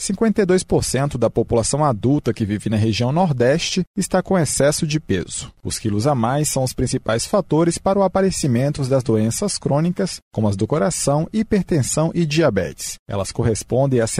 52% da população adulta que vive na região Nordeste está com excesso de peso. Os quilos a mais são os principais fatores para o aparecimento das doenças crônicas, como as do coração, hipertensão e diabetes. Elas correspondem a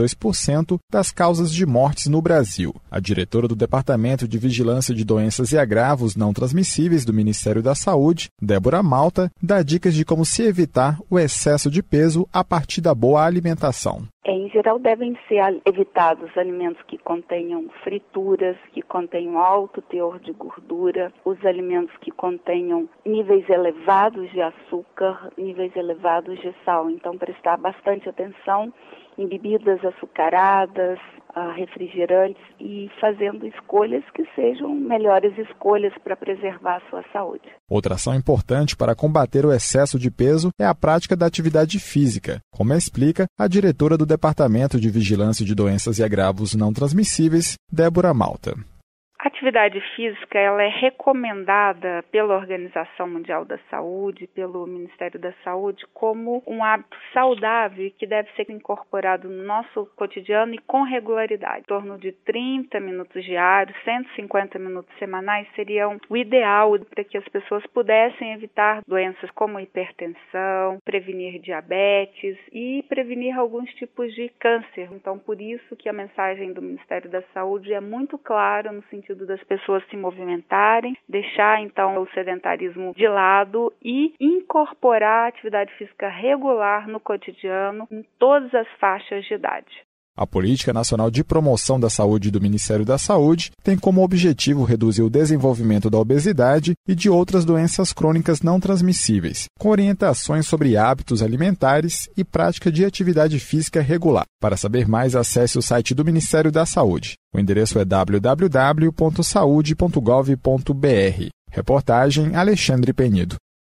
72% das causas de mortes no Brasil. A diretora do Departamento de Vigilância de Doenças e Agravos Não Transmissíveis do Ministério da Saúde, Débora Malta, dá dicas de como se evitar o excesso de peso a partir da boa alimentação. Em geral, devem ser evitados alimentos que contenham frituras, que contenham alto teor de gordura, os alimentos que contenham níveis elevados de açúcar, níveis elevados de sal. Então, prestar bastante atenção em bebidas açucaradas, refrigerantes e fazendo escolhas que sejam melhores escolhas para preservar a sua saúde. Outra ação importante para combater o excesso de peso é a prática da atividade física, como explica a diretora do Departamento de Vigilância de Doenças e Agravos Não Transmissíveis, Débora Malta. A atividade física ela é recomendada pela Organização Mundial da Saúde, pelo Ministério da Saúde, como um hábito saudável que deve ser incorporado no nosso cotidiano e com regularidade. Em torno de 30 minutos diários, 150 minutos semanais seriam o ideal para que as pessoas pudessem evitar doenças como hipertensão, prevenir diabetes e prevenir alguns tipos de câncer. Então, por isso que a mensagem do Ministério da Saúde é muito clara no sentido das pessoas se movimentarem, deixar então o sedentarismo de lado e incorporar a atividade física regular no cotidiano em todas as faixas de idade. A Política Nacional de Promoção da Saúde do Ministério da Saúde tem como objetivo reduzir o desenvolvimento da obesidade e de outras doenças crônicas não transmissíveis, com orientações sobre hábitos alimentares e prática de atividade física regular. Para saber mais, acesse o site do Ministério da Saúde. O endereço é www.saude.gov.br. Reportagem Alexandre Penido.